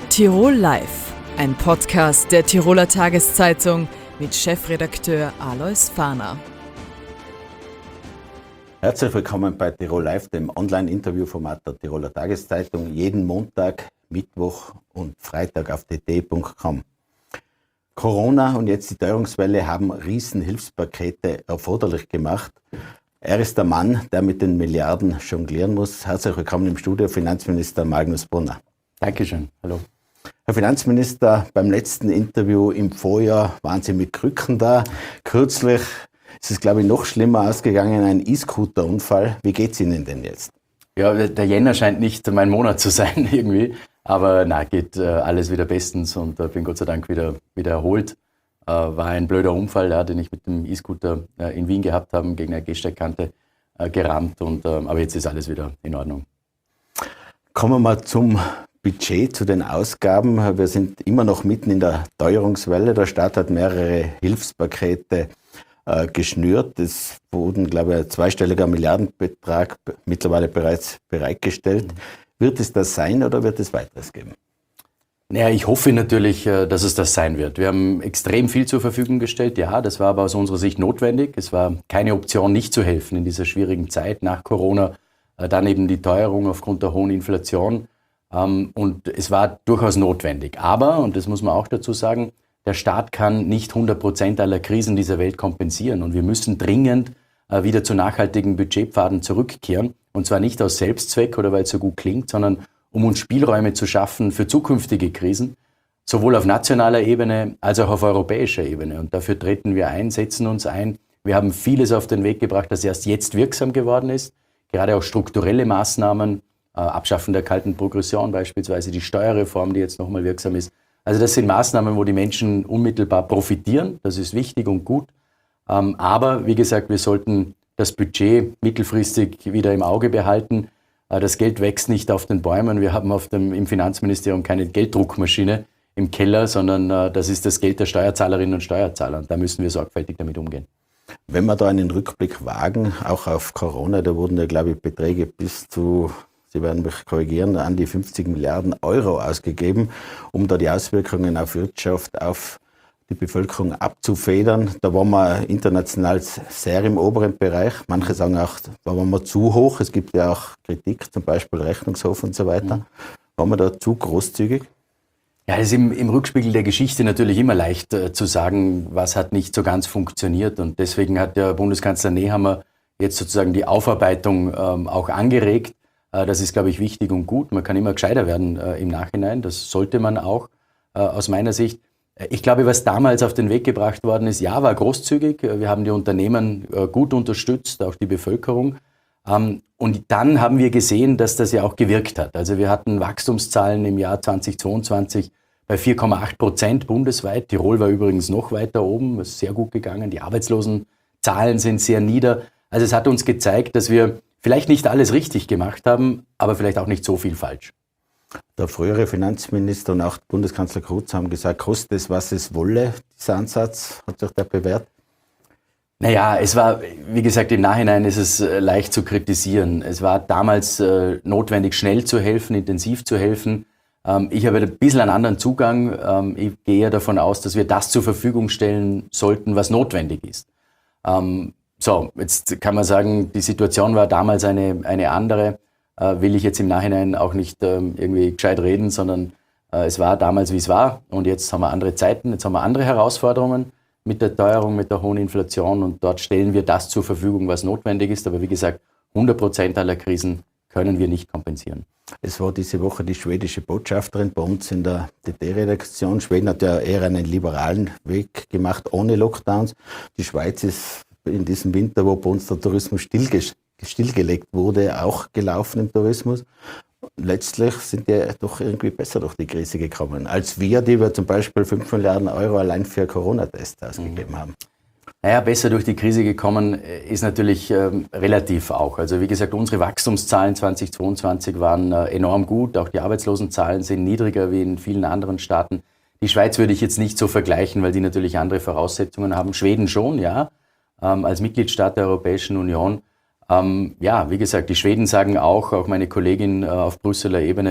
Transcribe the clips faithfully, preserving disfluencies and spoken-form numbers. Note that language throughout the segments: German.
Tirol Live, ein Podcast der Tiroler Tageszeitung mit Chefredakteur Alois Fahner. Herzlich willkommen bei Tirol Live, dem Online-Interviewformat der Tiroler Tageszeitung, jeden Montag, Mittwoch und Freitag auf t t punkt com. Corona und jetzt die Teuerungswelle haben Riesenhilfspakete erforderlich gemacht. Er ist der Mann, der mit den Milliarden jonglieren muss. Herzlich willkommen im Studio, Finanzminister Magnus Brunner. Dankeschön, hallo. Herr Finanzminister, beim letzten Interview im Vorjahr waren Sie mit Krücken da. Kürzlich ist es, glaube ich, noch schlimmer ausgegangen, ein E-Scooter-Unfall. Wie geht es Ihnen denn jetzt? Ja, der Jänner scheint nicht mein Monat zu sein irgendwie, aber na, geht äh, alles wieder bestens und äh, bin Gott sei Dank wieder, wieder erholt. Äh, war ein blöder Unfall, ja, den ich mit dem E-Scooter äh, in Wien gehabt habe, gegen eine Gehsteigkante äh, gerammt, und, äh, aber jetzt ist alles wieder in Ordnung. Kommen wir mal zum Budget, zu den Ausgaben. Wir sind immer noch mitten in der Teuerungswelle. Der Staat hat mehrere Hilfspakete äh, geschnürt. Es wurden, glaube ich, ein zweistelliger Milliardenbetrag mittlerweile bereits bereitgestellt. Mhm. Wird es das sein oder wird es weiteres geben? Naja, ich hoffe natürlich, dass es das sein wird. Wir haben extrem viel zur Verfügung gestellt. Ja, das war aber aus unserer Sicht notwendig. Es war keine Option, nicht zu helfen in dieser schwierigen Zeit nach Corona. Dann eben die Teuerung aufgrund der hohen Inflation. Und es war durchaus notwendig. Aber, und das muss man auch dazu sagen, der Staat kann nicht hundert Prozent aller Krisen dieser Welt kompensieren. Und wir müssen dringend wieder zu nachhaltigen Budgetpfaden zurückkehren. Und zwar nicht aus Selbstzweck oder weil es so gut klingt, sondern um uns Spielräume zu schaffen für zukünftige Krisen, sowohl auf nationaler Ebene als auch auf europäischer Ebene. Und dafür treten wir ein, setzen uns ein. Wir haben vieles auf den Weg gebracht, das erst jetzt wirksam geworden ist. Gerade auch strukturelle Maßnahmen, äh, Abschaffen der kalten Progression beispielsweise, die Steuerreform, die jetzt nochmal wirksam ist. Also das sind Maßnahmen, wo die Menschen unmittelbar profitieren. Das ist wichtig und gut. Ähm, aber wie gesagt, wir sollten das Budget mittelfristig wieder im Auge behalten. Äh, das Geld wächst nicht auf den Bäumen. Wir haben auf dem, im Finanzministerium keine Gelddruckmaschine im Keller, sondern äh, das ist das Geld der Steuerzahlerinnen und Steuerzahler. Und da müssen wir sorgfältig damit umgehen. Wenn wir da einen Rückblick wagen, auch auf Corona, da wurden ja, glaube ich, Beträge bis zu, Sie werden mich korrigieren, an die fünfzig Milliarden Euro ausgegeben, um da die Auswirkungen auf Wirtschaft, auf die Bevölkerung abzufedern. Da waren wir international sehr im oberen Bereich. Manche sagen auch, da waren wir zu hoch. Es gibt ja auch Kritik, zum Beispiel Rechnungshof und so weiter. Mhm. Waren wir da zu großzügig? Ja, es ist im, im Rückspiegel der Geschichte natürlich immer leicht äh, zu sagen, was hat nicht so ganz funktioniert. Und deswegen hat der Bundeskanzler Nehammer jetzt sozusagen die Aufarbeitung ähm, auch angeregt. Äh, das ist, glaube ich, wichtig und gut. Man kann immer gescheiter werden äh, im Nachhinein. Das sollte man auch äh, aus meiner Sicht. Ich glaube, was damals auf den Weg gebracht worden ist, ja, war großzügig. Wir haben die Unternehmen äh, gut unterstützt, auch die Bevölkerung. Ähm, und dann haben wir gesehen, dass das ja auch gewirkt hat. Also wir hatten Wachstumszahlen im Jahr zweitausendzweiundzwanzig bei vier Komma acht Prozent bundesweit. Tirol war übrigens noch weiter oben, ist sehr gut gegangen. Die Arbeitslosenzahlen sind sehr nieder. Also es hat uns gezeigt, dass wir vielleicht nicht alles richtig gemacht haben, aber vielleicht auch nicht so viel falsch. Der frühere Finanzminister und auch Bundeskanzler Kurz haben gesagt, koste es, was es wolle. Dieser Ansatz, hat sich der bewährt? Naja, es war, wie gesagt, im Nachhinein ist es leicht zu kritisieren. Es war damals äh, notwendig, schnell zu helfen, intensiv zu helfen. Ähm, ich habe ein bisschen einen anderen Zugang. Ähm, ich gehe davon aus, dass wir das zur Verfügung stellen sollten, was notwendig ist. Ähm, so, jetzt kann man sagen, die Situation war damals eine, eine andere. Äh, will ich jetzt im Nachhinein auch nicht ähm, irgendwie gescheit reden, sondern äh, es war damals, wie es war. Und jetzt haben wir andere Zeiten, jetzt haben wir andere Herausforderungen mit der Teuerung, mit der hohen Inflation. Und dort stellen wir das zur Verfügung, was notwendig ist. Aber wie gesagt, hundert Prozent aller Krisen können wir nicht kompensieren. Es war diese Woche die schwedische Botschafterin bei uns in der T T-Redaktion. Schweden hat ja eher einen liberalen Weg gemacht, ohne Lockdowns. Die Schweiz ist in diesem Winter, wo bei uns der Tourismus stillgestellt stillgelegt wurde, auch gelaufen im Tourismus. Letztlich sind die doch irgendwie besser durch die Krise gekommen, als wir, die wir zum Beispiel fünf Milliarden Euro allein für Corona-Tests ausgegeben haben. Naja, besser durch die Krise gekommen ist natürlich ähm, relativ auch. Also wie gesagt, unsere Wachstumszahlen zweitausendzweiundzwanzig waren äh, enorm gut. Auch die Arbeitslosenzahlen sind niedriger wie in vielen anderen Staaten. Die Schweiz würde ich jetzt nicht so vergleichen, weil die natürlich andere Voraussetzungen haben. Schweden schon, ja, ähm, als Mitgliedstaat der Europäischen Union. Ähm, ja, wie gesagt, die Schweden sagen auch, auch meine Kollegin äh, auf Brüsseler Ebene,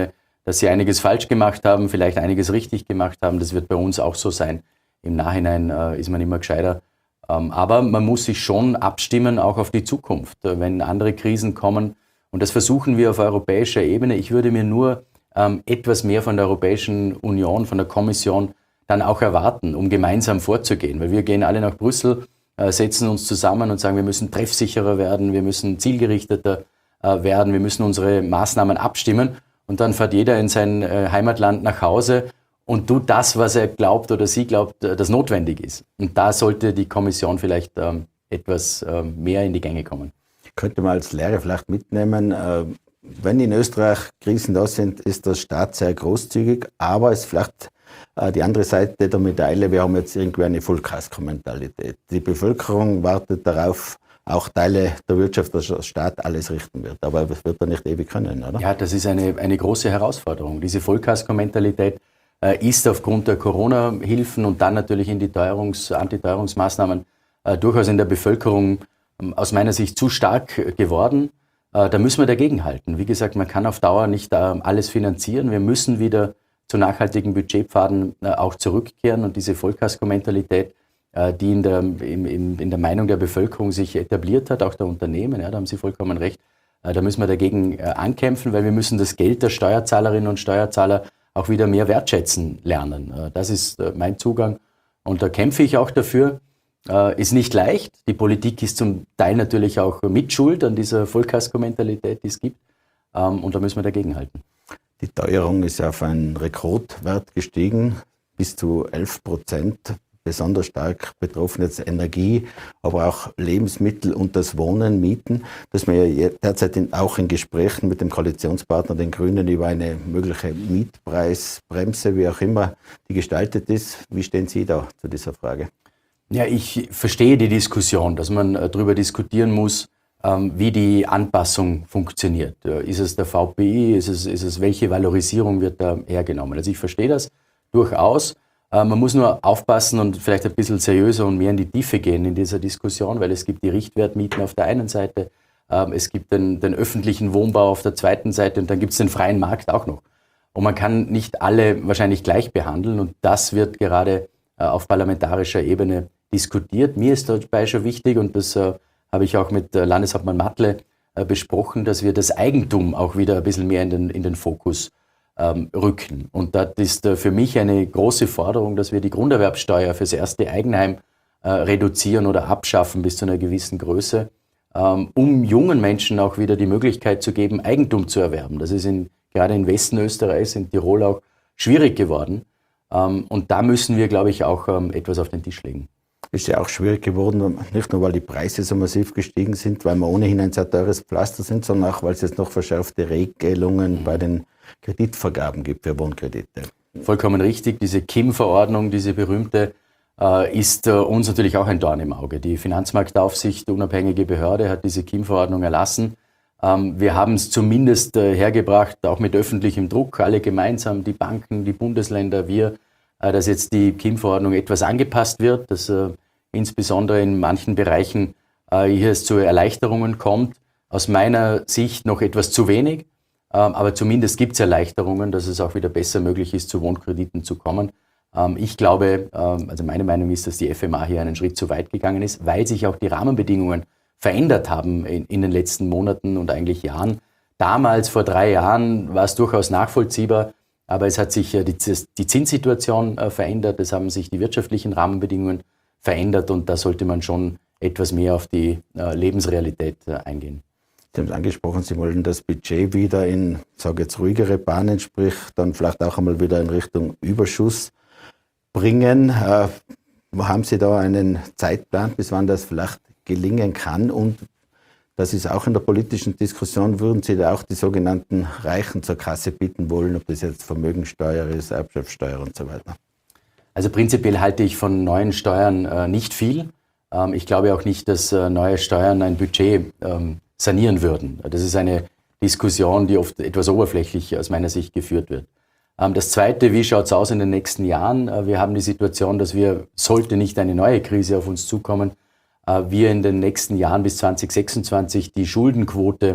dass sie einiges falsch gemacht haben, vielleicht einiges richtig gemacht haben. Das wird bei uns auch so sein. Im Nachhinein äh, ist man immer gescheiter. Ähm, aber man muss sich schon abstimmen, auch auf die Zukunft. Äh, wenn andere Krisen kommen, und das versuchen wir auf europäischer Ebene. Ich würde mir nur ähm, etwas mehr von der Europäischen Union, von der Kommission dann auch erwarten, um gemeinsam vorzugehen. Weil wir gehen alle nach Brüssel, äh, setzen uns zusammen und sagen, wir müssen treffsicherer werden, wir müssen zielgerichteter äh, werden, wir müssen unsere Maßnahmen abstimmen. Und dann fährt jeder in sein äh, Heimatland nach Hause und tut das, was er glaubt oder sie glaubt, äh, das notwendig ist. Und da sollte die Kommission vielleicht ähm, etwas äh, mehr in die Gänge kommen. Könnte man als Lehre vielleicht mitnehmen, äh, wenn in Österreich Krisen da sind, ist der Staat sehr großzügig, aber es ist vielleicht äh, die andere Seite der Medaille, wir haben jetzt irgendwie eine Vollkasko-Mentalität. Die Bevölkerung wartet darauf, auch Teile der Wirtschaft, dass der Staat alles richten wird. Aber das wird er nicht ewig können, oder? Ja, das ist eine, eine große Herausforderung. Diese Vollkasko-Mentalität äh, ist aufgrund der Corona-Hilfen und dann natürlich in die Teuerungs-, Antiteuerungsmaßnahmen äh, durchaus in der Bevölkerung äh, aus meiner Sicht zu stark geworden. Äh, da müssen wir dagegenhalten. Wie gesagt, man kann auf Dauer nicht äh, alles finanzieren. Wir müssen wieder zu nachhaltigen Budgetpfaden äh, auch zurückkehren und diese Vollkasko-Mentalität, die in der, in, in der Meinung der Bevölkerung sich etabliert hat, auch der Unternehmen, ja, da haben Sie vollkommen recht, da müssen wir dagegen ankämpfen, weil wir müssen das Geld der Steuerzahlerinnen und Steuerzahler auch wieder mehr wertschätzen lernen. Das ist mein Zugang und da kämpfe ich auch dafür. Ist nicht leicht, die Politik ist zum Teil natürlich auch mitschuld an dieser Vollkasko-Mentalität, die es gibt, und da müssen wir dagegenhalten. Die Teuerung ist ja auf einen Rekordwert gestiegen, bis zu elf Prozent. Besonders stark betroffen jetzt Energie, aber auch Lebensmittel und das Wohnen, Mieten. Dass wir ja derzeit in, auch in Gesprächen mit dem Koalitionspartner, den Grünen, über eine mögliche Mietpreisbremse, wie auch immer die gestaltet ist. Wie stehen Sie da zu dieser Frage? Ja, ich verstehe die Diskussion, dass man darüber diskutieren muss, wie die Anpassung funktioniert. Ist es der V P I, ist es, ist es welche Valorisierung wird da hergenommen? Also ich verstehe das durchaus. Man muss nur aufpassen und vielleicht ein bisschen seriöser und mehr in die Tiefe gehen in dieser Diskussion, weil es gibt die Richtwertmieten auf der einen Seite, es gibt den, den öffentlichen Wohnbau auf der zweiten Seite und dann gibt es den freien Markt auch noch. Und man kann nicht alle wahrscheinlich gleich behandeln und das wird gerade auf parlamentarischer Ebene diskutiert. Mir ist dabei schon wichtig und das habe ich auch mit Landeshauptmann Matle besprochen, dass wir das Eigentum auch wieder ein bisschen mehr in den, in den Fokus rücken. Und das ist für mich eine große Forderung, dass wir die Grunderwerbsteuer fürs erste Eigenheim äh, reduzieren oder abschaffen bis zu einer gewissen Größe, ähm, um jungen Menschen auch wieder die Möglichkeit zu geben, Eigentum zu erwerben. Das ist in, gerade in Westen Österreichs, in Tirol auch schwierig geworden. Ähm, und da müssen wir, glaube ich, auch ähm, etwas auf den Tisch legen. Ist ja auch schwierig geworden, nicht nur weil die Preise so massiv gestiegen sind, weil wir ohnehin ein sehr teures Pflaster sind, sondern auch, weil es jetzt noch verschärfte Regelungen mhm. bei den Kreditvergaben gibt für Wohnkredite. Vollkommen richtig. Diese K I M-Verordnung, diese berühmte, äh, ist äh, uns natürlich auch ein Dorn im Auge. Die Finanzmarktaufsicht, die unabhängige Behörde, hat diese K I M-Verordnung erlassen. Ähm, wir haben es zumindest äh, hergebracht, auch mit öffentlichem Druck, alle gemeinsam, die Banken, die Bundesländer, wir, äh, dass jetzt die K I M-Verordnung etwas angepasst wird, dass äh, insbesondere in manchen Bereichen äh, hier es zu Erleichterungen kommt. Aus meiner Sicht noch etwas zu wenig. Aber zumindest gibt es Erleichterungen, dass es auch wieder besser möglich ist, zu Wohnkrediten zu kommen. Ich glaube, also meine Meinung ist, dass die F M A hier einen Schritt zu weit gegangen ist, weil sich auch die Rahmenbedingungen verändert haben in, in den letzten Monaten und eigentlich Jahren. Damals, vor drei Jahren, war es durchaus nachvollziehbar, aber es hat sich die, die Zinssituation verändert, es haben sich die wirtschaftlichen Rahmenbedingungen verändert und da sollte man schon etwas mehr auf die Lebensrealität eingehen. Sie haben es angesprochen, Sie wollen das Budget wieder in, sage jetzt, ruhigere Bahnen, sprich dann vielleicht auch einmal wieder in Richtung Überschuss bringen. Äh, haben Sie da einen Zeitplan, bis wann das vielleicht gelingen kann? Und das ist auch in der politischen Diskussion, würden Sie da auch die sogenannten Reichen zur Kasse bitten wollen, ob das jetzt Vermögensteuer ist, Erbschaftssteuer und so weiter? Also prinzipiell halte ich von neuen Steuern äh, nicht viel. Ähm, ich glaube auch nicht, dass äh, neue Steuern ein Budget ähm, sanieren würden. Das ist eine Diskussion, die oft etwas oberflächlich aus meiner Sicht geführt wird. Das Zweite, wie schaut es aus in den nächsten Jahren? Wir haben die Situation, dass wir, sollte nicht eine neue Krise auf uns zukommen, wir in den nächsten Jahren bis zwanzig sechsundzwanzig die Schuldenquote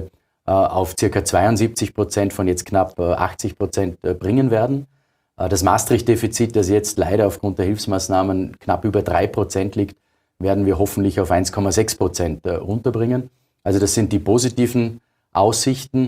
auf ca. zweiundsiebzig Prozent von jetzt knapp achtzig Prozent bringen werden. Das Maastricht-Defizit, das jetzt leider aufgrund der Hilfsmaßnahmen knapp über drei Prozent liegt, werden wir hoffentlich auf eins Komma sechs Prozent runterbringen. Also das sind die positiven Aussichten.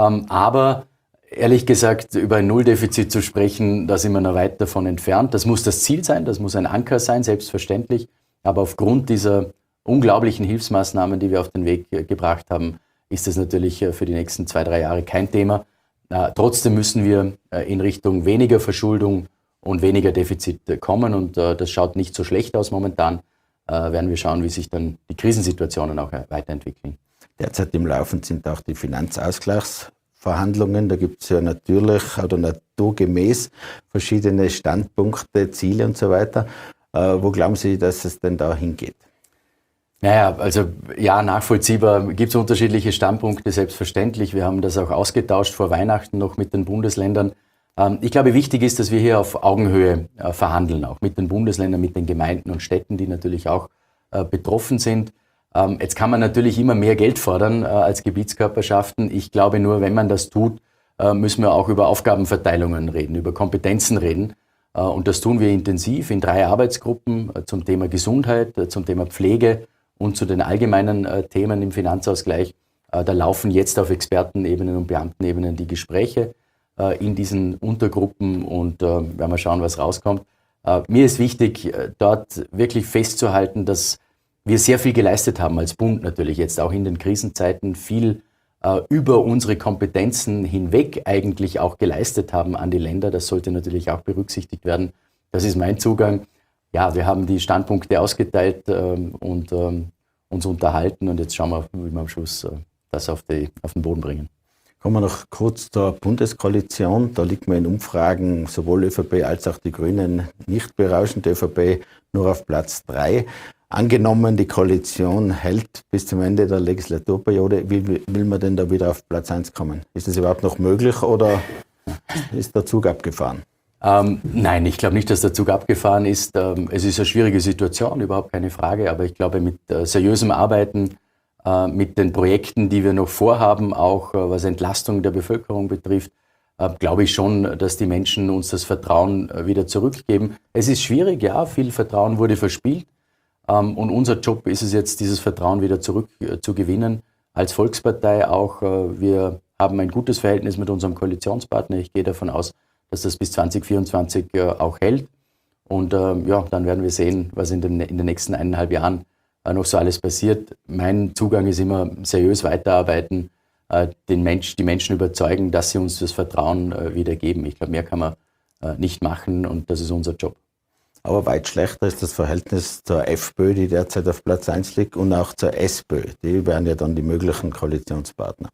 Aber ehrlich gesagt, über ein Nulldefizit zu sprechen, da sind wir noch weit davon entfernt. Das muss das Ziel sein, das muss ein Anker sein, selbstverständlich. Aber aufgrund dieser unglaublichen Hilfsmaßnahmen, die wir auf den Weg gebracht haben, ist das natürlich für die nächsten zwei, drei Jahre kein Thema. Äh, trotzdem müssen wir äh, in Richtung weniger Verschuldung und weniger Defizit äh, kommen und äh, das schaut nicht so schlecht aus momentan. Äh, werden wir schauen, wie sich dann die Krisensituationen auch äh, weiterentwickeln. Derzeit im Laufen sind auch die Finanzausgleichsverhandlungen. Da gibt es ja natürlich oder naturgemäß verschiedene Standpunkte, Ziele und so weiter. Äh, wo glauben Sie, dass es denn da hingeht? Naja, also ja, nachvollziehbar gibt es unterschiedliche Standpunkte, selbstverständlich. Wir haben das auch ausgetauscht vor Weihnachten noch mit den Bundesländern. Ähm, ich glaube, wichtig ist, dass wir hier auf Augenhöhe äh, verhandeln, auch mit den Bundesländern, mit den Gemeinden und Städten, die natürlich auch äh, betroffen sind. Ähm, jetzt kann man natürlich immer mehr Geld fordern äh, als Gebietskörperschaften. Ich glaube nur, wenn man das tut, äh, müssen wir auch über Aufgabenverteilungen reden, über Kompetenzen reden. Äh, und das tun wir intensiv in drei Arbeitsgruppen äh, zum Thema Gesundheit, äh, zum Thema Pflege und zu den allgemeinen äh, Themen im Finanzausgleich. Äh, da laufen jetzt auf Expertenebenen und Beamtenebenen die Gespräche äh, in diesen Untergruppen und äh, werden wir schauen, was rauskommt. Äh, mir ist wichtig, äh, dort wirklich festzuhalten, dass wir sehr viel geleistet haben als Bund natürlich, jetzt auch in den Krisenzeiten, viel äh, über unsere Kompetenzen hinweg eigentlich auch geleistet haben an die Länder. Das sollte natürlich auch berücksichtigt werden. Das ist mein Zugang. Ja, wir haben die Standpunkte ausgeteilt ähm, und ähm, uns unterhalten und jetzt schauen wir, wie wir am Schluss äh, das auf, die, auf den Boden bringen. Kommen wir noch kurz zur Bundeskoalition. Da liegt man in Umfragen sowohl ÖVP als auch die Grünen nicht berauschend. Die ÖVP nur auf Platz drei. Angenommen, die Koalition hält bis zum Ende der Legislaturperiode, wie will man denn da wieder auf Platz eins kommen? Ist das überhaupt noch möglich oder ist der Zug abgefahren? Ähm, nein, ich glaube nicht, dass der Zug abgefahren ist. Ähm, es ist eine schwierige Situation, überhaupt keine Frage. Aber ich glaube, mit äh, seriösem Arbeiten, äh, mit den Projekten, die wir noch vorhaben, auch äh, was Entlastung der Bevölkerung betrifft, äh, glaube ich schon, dass die Menschen uns das Vertrauen äh, wieder zurückgeben. Es ist schwierig, ja, viel Vertrauen wurde verspielt. Ähm, und unser Job ist es jetzt, dieses Vertrauen wieder zurück äh, zu gewinnen. Als Volkspartei auch. Äh, wir haben ein gutes Verhältnis mit unserem Koalitionspartner. Ich gehe davon aus, dass das bis zwanzig vierundzwanzig äh, auch hält. Und äh, ja, dann werden wir sehen, was in den, in den nächsten eineinhalb Jahren äh, noch so alles passiert. Mein Zugang ist immer seriös weiterarbeiten, äh, den Mensch, die Menschen überzeugen, dass sie uns das Vertrauen äh, wieder geben. Ich glaube, mehr kann man äh, nicht machen und das ist unser Job. Aber weit schlechter ist das Verhältnis zur FPÖ, die derzeit auf Platz eins liegt, und auch zur SPÖ. Die wären ja dann die möglichen Koalitionspartner.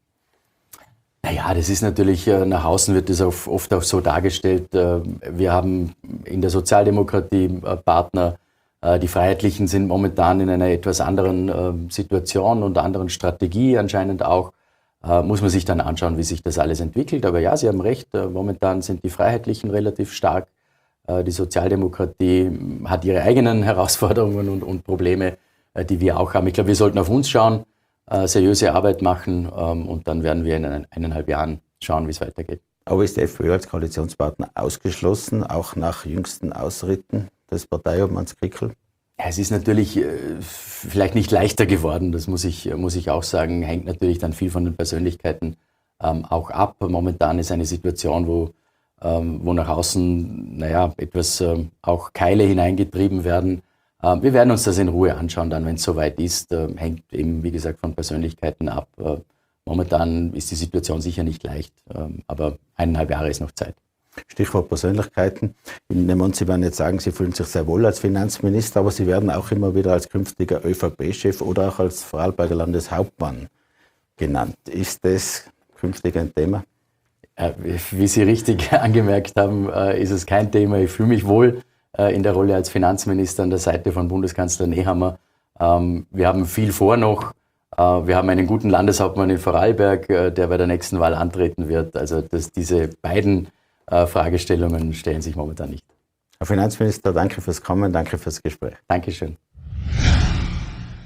Naja, das ist natürlich, nach außen wird das oft auch so dargestellt. Wir haben in der Sozialdemokratie Partner, die Freiheitlichen sind momentan in einer etwas anderen Situation und anderen Strategie anscheinend auch. Muss man sich dann anschauen, wie sich das alles entwickelt. Aber ja, Sie haben recht, momentan sind die Freiheitlichen relativ stark. Die Sozialdemokratie hat ihre eigenen Herausforderungen und, und Probleme, die wir auch haben. Ich glaube, wir sollten auf uns schauen, seriöse Arbeit machen ähm, und dann werden wir in einen, eineinhalb Jahren schauen, wie es weitergeht. Aber ist die FPÖ als Koalitionspartner ausgeschlossen, auch nach jüngsten Ausritten des Parteiobmanns Kickl? Ja, es ist natürlich äh, vielleicht nicht leichter geworden, das muss ich, muss ich auch sagen, hängt natürlich dann viel von den Persönlichkeiten ähm, auch ab. Momentan ist eine Situation, wo, ähm, wo nach außen naja, etwas ähm, auch Keile hineingetrieben werden. Wir werden uns das in Ruhe anschauen, dann, wenn es soweit ist. Äh, hängt eben, wie gesagt, von Persönlichkeiten ab. Äh, momentan ist die Situation sicher nicht leicht, äh, aber eineinhalb Jahre ist noch Zeit. Stichwort Persönlichkeiten. Ich nehme an, Sie werden jetzt sagen, Sie fühlen sich sehr wohl als Finanzminister, aber Sie werden auch immer wieder als künftiger ÖVP-Chef oder auch als Vorarlberger Landeshauptmann genannt. Ist das künftig ein Thema? Äh, wie Sie richtig angemerkt haben, äh, ist es kein Thema. Ich fühle mich wohl in der Rolle als Finanzminister an der Seite von Bundeskanzler Nehammer. Wir haben viel vor noch. Wir haben einen guten Landeshauptmann in Vorarlberg, der bei der nächsten Wahl antreten wird. Also dass diese beiden Fragestellungen stellen sich momentan nicht. Herr Finanzminister, danke fürs Kommen, danke fürs Gespräch. Dankeschön.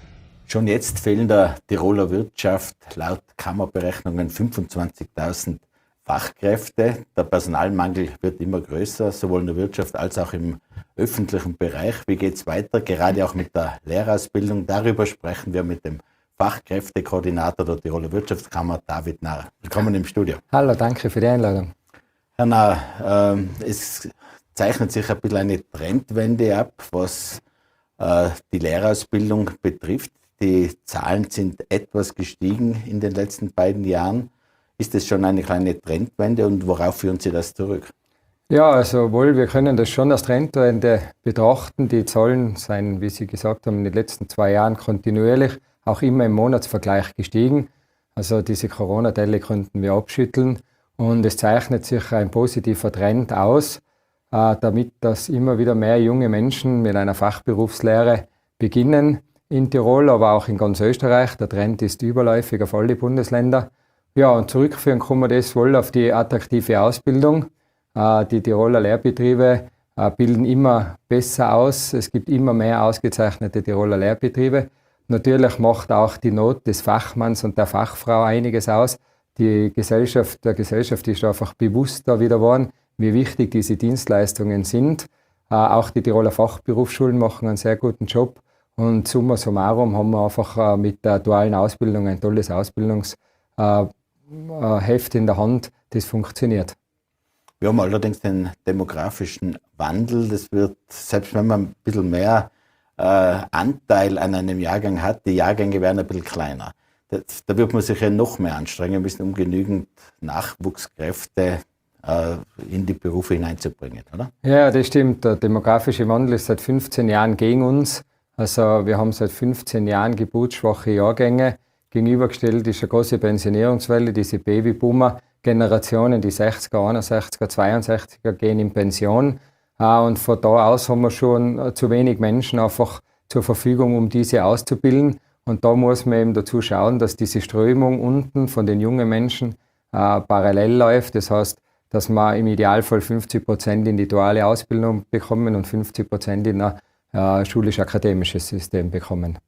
Schon jetzt fehlen der Tiroler Wirtschaft laut Kammerberechnungen fünfundzwanzigtausend Fachkräfte. Der Personalmangel wird immer größer, sowohl in der Wirtschaft als auch im öffentlichen Bereich. Wie geht es weiter? Gerade auch mit der Lehrerausbildung. Darüber sprechen wir mit dem Fachkräftekoordinator der Tiroler Wirtschaftskammer, David Nahr. Willkommen im Studio. Hallo, danke für die Einladung. Herr Nahr, äh, es zeichnet sich ein bisschen eine Trendwende ab, was äh, die Lehrerausbildung betrifft. Die Zahlen sind etwas gestiegen in den letzten beiden Jahren. Ist das schon eine kleine Trendwende und worauf führen Sie das zurück? Ja, also wohl, wir können das schon als Trendwende betrachten. Die Zahlen seien, wie Sie gesagt haben, in den letzten zwei Jahren kontinuierlich, auch immer im Monatsvergleich gestiegen. Also diese Corona-Delle konnten wir abschütteln und es zeichnet sich ein positiver Trend aus, äh, damit dass immer wieder mehr junge Menschen mit einer Fachberufslehre beginnen in Tirol, aber auch in ganz Österreich. Der Trend ist überläufig auf alle Bundesländer. Ja, und zurückführen kann man das wohl auf die attraktive Ausbildung. Äh, die Tiroler Lehrbetriebe äh, bilden immer besser aus. Es gibt immer mehr ausgezeichnete Tiroler Lehrbetriebe. Natürlich macht auch die Not des Fachmanns und der Fachfrau einiges aus. Die Gesellschaft, der Gesellschaft ist einfach bewusster wieder geworden, wie wichtig diese Dienstleistungen sind. Äh, auch die Tiroler Fachberufsschulen machen einen sehr guten Job. Und summa summarum haben wir einfach äh, mit der dualen Ausbildung ein tolles Ausbildungsheft in der Hand, das funktioniert. Wir haben allerdings den demografischen Wandel. Das wird, selbst wenn man ein bisschen mehr äh, Anteil an einem Jahrgang hat, die Jahrgänge werden ein bisschen kleiner. Das, da wird man sich ja noch mehr anstrengen müssen, um genügend Nachwuchskräfte äh, in die Berufe hineinzubringen, oder? Ja, das stimmt. Der demografische Wandel ist seit fünfzehn Jahren gegen uns. Also wir haben seit fünfzehn Jahren geburtsschwache Jahrgänge. Gegenübergestellt ist eine große Pensionierungswelle, diese Babyboomer-Generationen, die sechziger, einundsechziger, zweiundsechziger gehen in Pension. Und von da aus haben wir schon zu wenig Menschen einfach zur Verfügung, um diese auszubilden. Und da muss man eben dazu schauen, dass diese Strömung unten von den jungen Menschen äh, parallel läuft. Das heißt, dass wir im Idealfall fünfzig Prozent in die duale Ausbildung bekommen und fünfzig Prozent in ein äh, schulisch-akademisches System bekommen.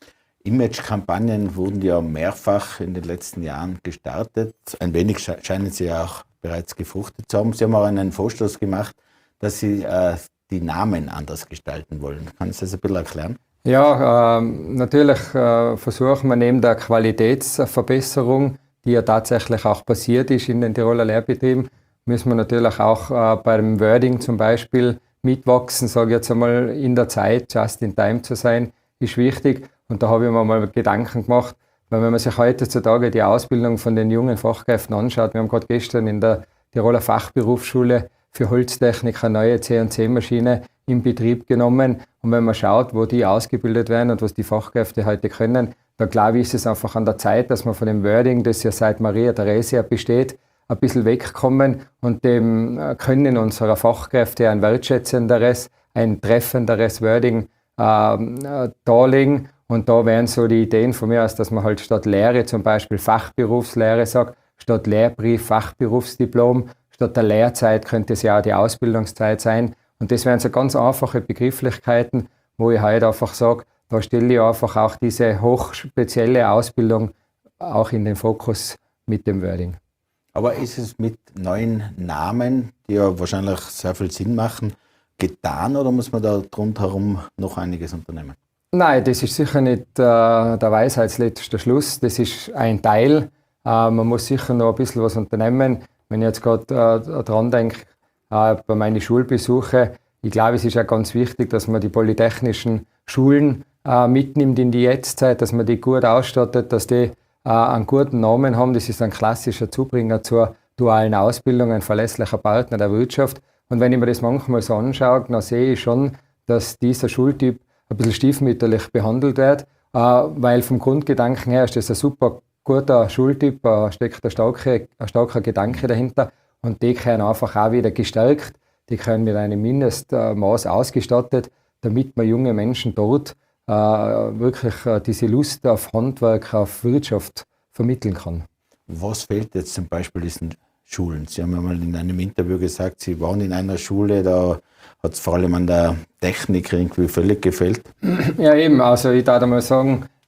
Image-Kampagnen wurden ja mehrfach in den letzten Jahren gestartet. Ein wenig scheinen sie ja auch bereits gefruchtet zu haben. Sie haben auch einen Vorstoß gemacht, dass Sie äh, die Namen anders gestalten wollen. Können Sie das ein bisschen erklären? Ja, äh, natürlich äh, versuchen wir neben der Qualitätsverbesserung, die ja tatsächlich auch passiert ist in den Tiroler Lehrbetrieben, müssen wir natürlich auch äh, beim Wording zum Beispiel mitwachsen, sage ich jetzt einmal, in der Zeit, just in time zu sein, ist wichtig. Und da habe ich mir mal Gedanken gemacht, weil wenn man sich heutzutage die Ausbildung von den jungen Fachkräften anschaut, wir haben gerade gestern in der Tiroler Fachberufsschule für Holztechnik eine neue C N C-Maschine in Betrieb genommen. Und wenn man schaut, wo die ausgebildet werden und was die Fachkräfte heute können, da glaube ich, ist es einfach an der Zeit, dass wir von dem Wording, das ja seit Maria Theresia besteht, ein bisschen wegkommen und dem Können unserer Fachkräfte ein wertschätzenderes, ein treffenderes Wording äh, darlegen. Und da wären so die Ideen von mir aus, dass man halt statt Lehre zum Beispiel Fachberufslehre sagt, statt Lehrbrief Fachberufsdiplom, statt der Lehrzeit könnte es ja auch die Ausbildungszeit sein. Und das wären so ganz einfache Begrifflichkeiten, wo ich heute einfach sage, da stelle ich einfach auch diese hochspezielle Ausbildung auch in den Fokus mit dem Wording. Aber ist es mit neuen Namen, die ja wahrscheinlich sehr viel Sinn machen, getan oder muss man da rundherum noch einiges unternehmen? Nein, das ist sicher nicht äh, der Weisheitsletzter Schluss. Das ist ein Teil. Äh, man muss sicher noch ein bisschen was unternehmen. Wenn ich jetzt gerade äh, dran denke, äh, bei meinen Schulbesuchen, ich glaube, es ist auch ganz wichtig, dass man die polytechnischen Schulen äh, mitnimmt in die Jetztzeit, dass man die gut ausstattet, dass die äh, einen guten Namen haben. Das ist ein klassischer Zubringer zur dualen Ausbildung, ein verlässlicher Partner der Wirtschaft. Und wenn ich mir das manchmal so anschaue, dann sehe ich schon, dass dieser Schultyp ein bisschen stiefmütterlich behandelt wird, äh, weil vom Grundgedanken her ist das ein super guter Schultyp, da steckt ein starker, ein starker Gedanke dahinter und die können einfach auch wieder gestärkt, die können mit einem Mindestmaß ausgestattet, damit man junge Menschen dort äh, wirklich äh, diese Lust auf Handwerk, auf Wirtschaft vermitteln kann. Was fehlt jetzt zum Beispiel diesen Schulen? Sie haben einmal in einem Interview gesagt, Sie waren in einer Schule, da hat es vor allem an der Technik irgendwie völlig gefehlt. Ja eben, also ich darf mal sagen,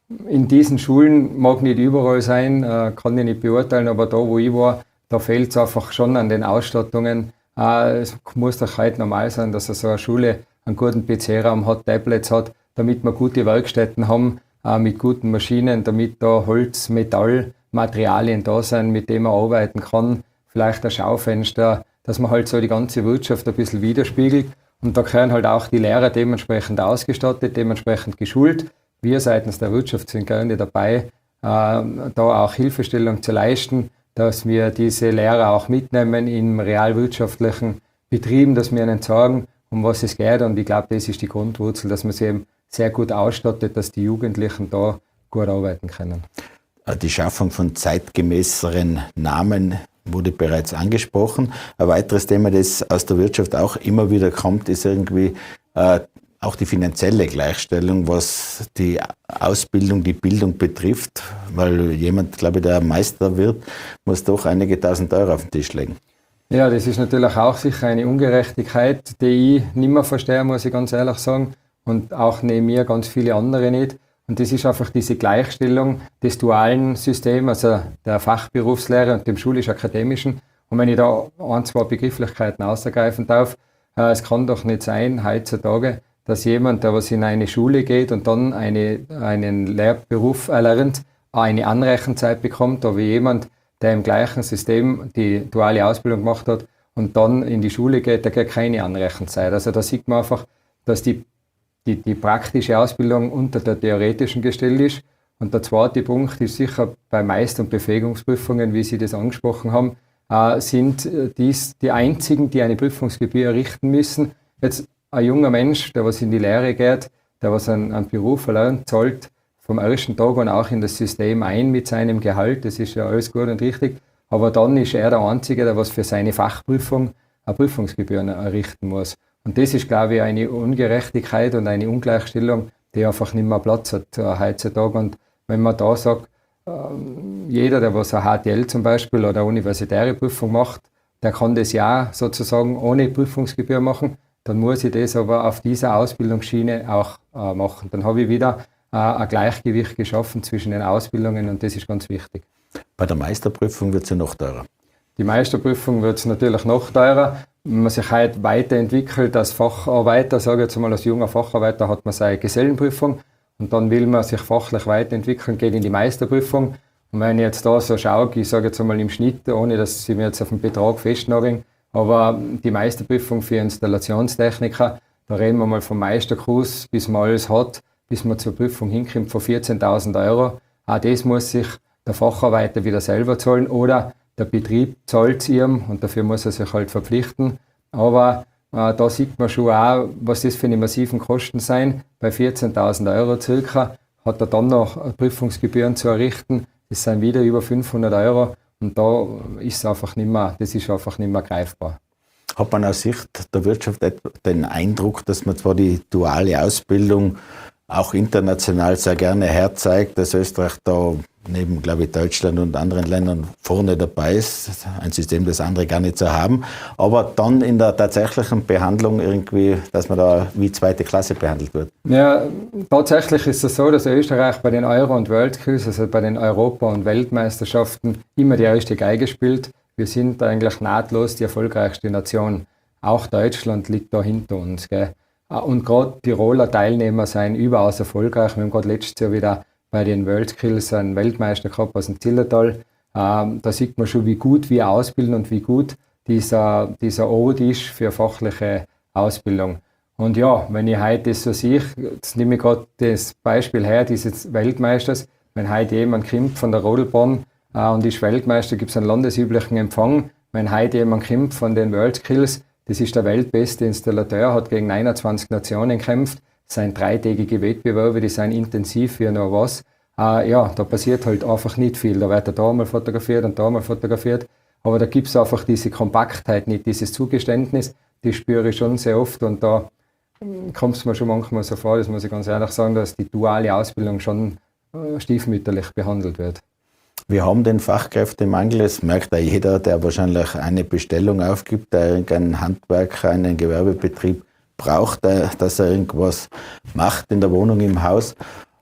in diesen Schulen mag nicht überall sein, äh, kann ich nicht beurteilen, aber da, wo ich war, da fehlt es einfach schon an den Ausstattungen. Äh, es muss doch heute normal sein, dass so eine Schule einen guten P C-Raum hat, Tablets hat, damit wir gute Werkstätten haben, äh, mit guten Maschinen, damit da Holz, Metall, Materialien da sind, mit denen man arbeiten kann. Vielleicht ein Schaufenster, dass man halt so die ganze Wirtschaft ein bisschen widerspiegelt. Und da können halt auch die Lehrer dementsprechend ausgestattet, dementsprechend geschult. Wir seitens der Wirtschaft sind gerne dabei, äh, da auch Hilfestellung zu leisten, dass wir diese Lehrer auch mitnehmen in realwirtschaftlichen Betrieben, dass wir ihnen sagen, um was es geht. Und ich glaube, das ist die Grundwurzel, dass man sie eben sehr gut ausstattet, dass die Jugendlichen da gut arbeiten können. Die Schaffung von zeitgemäßeren Namen wurde bereits angesprochen. Ein weiteres Thema, das aus der Wirtschaft auch immer wieder kommt, ist irgendwie äh, auch die finanzielle Gleichstellung, was die Ausbildung, die Bildung betrifft, weil jemand, glaube ich, der Meister wird, muss doch einige tausend Euro auf den Tisch legen. Ja, das ist natürlich auch sicher eine Ungerechtigkeit, die ich nicht mehr verstehe, muss ich ganz ehrlich sagen, und auch neben mir ganz viele andere nicht. Und das ist einfach diese Gleichstellung des dualen Systems, also der Fachberufslehre und dem schulisch-akademischen. Und wenn ich da ein, zwei Begrifflichkeiten ausgreifen darf, äh, es kann doch nicht sein, heutzutage, dass jemand, der was in eine Schule geht und dann eine, einen Lehrberuf erlernt, eine Anrechenzeit bekommt, aber jemand, der im gleichen System die duale Ausbildung gemacht hat und dann in die Schule geht, der kriegt keine Anrechenzeit. Also da sieht man einfach, dass die, die, die praktische Ausbildung unter der theoretischen gestellt ist. Und der zweite Punkt ist sicher bei Meister- und Befähigungsprüfungen, wie Sie das angesprochen haben, äh, sind dies die einzigen, die eine Prüfungsgebühr errichten müssen. Jetzt ein junger Mensch, der was in die Lehre geht, der was einen, einen Beruf erlernt, zahlt vom ersten Tag an auch in das System ein mit seinem Gehalt. Das ist ja alles gut und richtig. Aber dann ist er der Einzige, der was für seine Fachprüfung eine Prüfungsgebühr errichten muss. Und das ist, glaube ich, eine Ungerechtigkeit und eine Ungleichstellung, die einfach nicht mehr Platz hat äh, heutzutage. Und wenn man da sagt, äh, jeder, der was eine H T L zum Beispiel oder eine universitäre Prüfung macht, der kann das ja sozusagen ohne Prüfungsgebühr machen, dann muss ich das aber auf dieser Ausbildungsschiene auch äh, machen. Dann habe ich wieder äh, ein Gleichgewicht geschaffen zwischen den Ausbildungen und das ist ganz wichtig. Bei der Meisterprüfung wird es ja noch teurer. Die Meisterprüfung wird es natürlich noch teurer. Wenn man sich heute weiterentwickelt als Facharbeiter, sage ich jetzt mal als junger Facharbeiter, hat man seine Gesellenprüfung und dann will man sich fachlich weiterentwickeln, geht in die Meisterprüfung. Und wenn ich jetzt da so schaue, ich sage jetzt einmal im Schnitt, ohne dass Sie mir jetzt auf den Betrag festnageln, aber die Meisterprüfung für Installationstechniker, da reden wir mal vom Meisterkurs, bis man alles hat, bis man zur Prüfung hinkommt, von vierzehntausend Euro. Auch das muss sich der Facharbeiter wieder selber zahlen oder der Betrieb zahlt es ihm und dafür muss er sich halt verpflichten. Aber äh, da sieht man schon auch, was das für eine massiven Kosten sein. Bei vierzehntausend Euro circa hat er dann noch Prüfungsgebühren zu errichten. Das sind wieder über fünfhundert Euro. Und da ist es einfach nicht mehr, das ist einfach nicht mehr greifbar. Hat man aus Sicht der Wirtschaft den Eindruck, dass man zwar die duale Ausbildung auch international sehr gerne herzeigt, dass Österreich da neben, glaube ich, Deutschland und anderen Ländern vorne dabei ist, ein System, das andere gar nicht so haben, aber dann in der tatsächlichen Behandlung irgendwie, dass man da wie zweite Klasse behandelt wird. Ja, tatsächlich ist es so, dass Österreich bei den Euro- und Worldskills, also bei den Europa- und Weltmeisterschaften, immer die erste Geige spielt. Wir sind eigentlich nahtlos die erfolgreichste Nation. Auch Deutschland liegt da hinter uns, gell? Und gerade Tiroler Teilnehmer sind überaus erfolgreich. Wir haben gerade letztes Jahr wieder bei den WorldSkills einen Weltmeister gehabt aus dem Zillertal. Ähm, da sieht man schon, wie gut wir ausbilden und wie gut dieser, dieser Ort ist für fachliche Ausbildung. Und ja, wenn ich heute das so sehe, jetzt nehme ich gerade das Beispiel her, dieses Weltmeisters, wenn heute jemand kommt von der Rodelbahn äh, und ist Weltmeister, gibt es einen landesüblichen Empfang. Wenn heute jemand kommt von den WorldSkills, das ist der weltbeste Installateur, hat gegen einundzwanzig Nationen gekämpft. Das sind dreitägige Wettbewerbe, die sind intensiv wie noch was. Äh, ja, da passiert halt einfach nicht viel. Da wird er da mal fotografiert und da mal fotografiert. Aber da gibt es einfach diese Kompaktheit nicht, dieses Zugeständnis. Die spüre ich schon sehr oft und da kommt es mir schon manchmal so vor, das muss ich ganz ehrlich sagen, dass die duale Ausbildung schon äh, stiefmütterlich behandelt wird. Wir haben den Fachkräftemangel, das merkt ja jeder, der wahrscheinlich eine Bestellung aufgibt, der irgendeinen Handwerker, einen Gewerbebetrieb braucht, dass er irgendwas macht in der Wohnung, im Haus.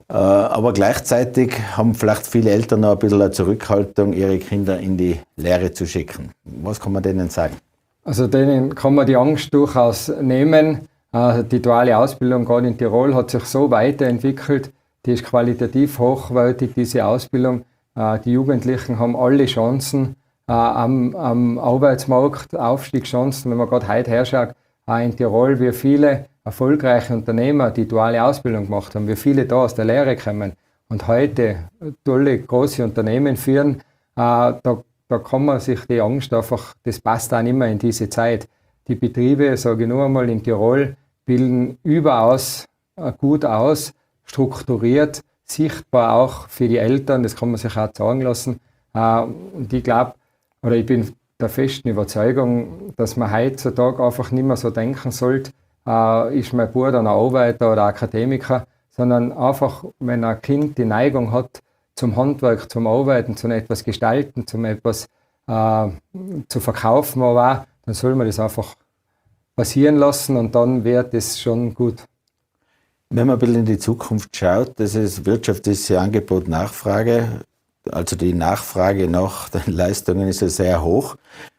Aber gleichzeitig haben vielleicht viele Eltern noch ein bisschen eine Zurückhaltung, ihre Kinder in die Lehre zu schicken. Was kann man denen sagen? Also denen kann man die Angst durchaus nehmen. Die duale Ausbildung gerade in Tirol hat sich so weiterentwickelt, die ist qualitativ hochwertig, diese Ausbildung. Die Jugendlichen haben alle Chancen am, am Arbeitsmarkt, Aufstiegschancen. Wenn man gerade heute herschaut, auch in Tirol, wie viele erfolgreiche Unternehmer die duale Ausbildung gemacht haben, wie viele da aus der Lehre kommen und heute tolle, große Unternehmen führen, da, da kann man sich die Angst einfach, das passt auch nicht mehr in diese Zeit. Die Betriebe, sage ich nur einmal, in Tirol bilden überaus gut aus, strukturiert, sichtbar auch für die Eltern, das kann man sich auch sagen lassen. Und ich glaube, oder ich bin der festen Überzeugung, dass man heutzutage einfach nicht mehr so denken sollte, äh, ist mein Bruder ein Arbeiter oder Akademiker, sondern einfach, wenn ein Kind die Neigung hat zum Handwerk, zum Arbeiten, zu etwas gestalten, zum etwas äh, zu verkaufen, aber auch, dann soll man das einfach passieren lassen und dann wird es schon gut. Wenn man ein bisschen in die Zukunft schaut, das ist Wirtschaft ist ja Angebot, Nachfrage. Also die Nachfrage nach den Leistungen ist ja sehr hoch.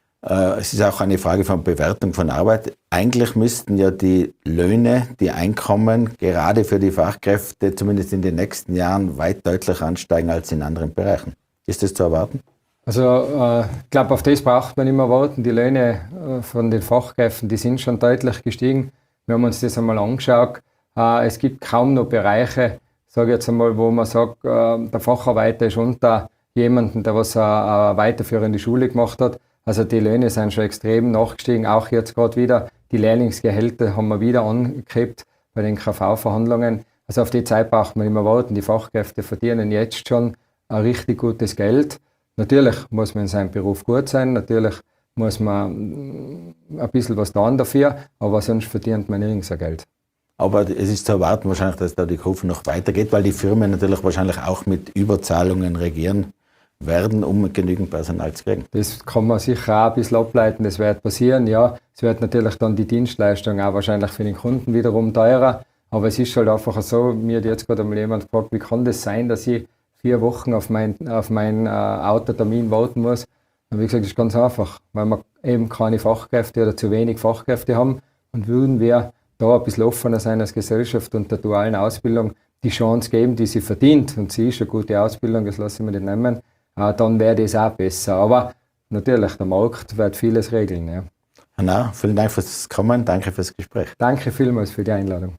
Es ist auch eine Frage von Bewertung von Arbeit. Eigentlich müssten ja die Löhne, die Einkommen gerade für die Fachkräfte zumindest in den nächsten Jahren weit deutlich ansteigen als in anderen Bereichen. Ist das zu erwarten? Also äh, ich glaube, auf das braucht man nicht mehr warten. Die Löhne äh, von den Fachkräften, die sind schon deutlich gestiegen. Wir haben uns das einmal angeschaut. Äh, es gibt kaum noch Bereiche, sage ich jetzt einmal, wo man sagt, äh, der Facharbeiter ist unter jemanden, der was eine weiterführende Schule gemacht hat. Also die Löhne sind schon extrem nachgestiegen, auch jetzt gerade wieder. Die Lehrlingsgehälter haben wir wieder angehebt bei den K V-Verhandlungen. Also auf die Zeit braucht man nicht mehr warten. Die Fachkräfte verdienen jetzt schon ein richtig gutes Geld. Natürlich muss man in seinem Beruf gut sein, natürlich muss man ein bisschen was tun dafür, aber sonst verdient man nirgends ein Geld. Aber es ist zu erwarten wahrscheinlich, dass da die Kurve noch weitergeht, weil die Firmen natürlich wahrscheinlich auch mit Überzahlungen regieren werden, um genügend Personal zu kriegen. Das kann man sicher auch ein bisschen ableiten, das wird passieren. Ja, es wird natürlich dann die Dienstleistung auch wahrscheinlich für den Kunden wiederum teurer, aber es ist halt einfach so, mir hat jetzt gerade einmal jemand gefragt, wie kann das sein, dass ich vier Wochen auf meinen auf mein, äh, Autotermin warten muss. Und wie gesagt, das ist ganz einfach, weil wir eben keine Fachkräfte oder zu wenig Fachkräfte haben und würden wir da ein bisschen offener sein als Gesellschaft und der dualen Ausbildung die Chance geben, die sie verdient, und sie ist eine gute Ausbildung, das lasse ich mir nicht nehmen, äh, dann wäre das auch besser. Aber natürlich, der Markt wird vieles regeln. Ja. Hanna, vielen Dank fürs Kommen, danke fürs Gespräch. Danke vielmals für die Einladung.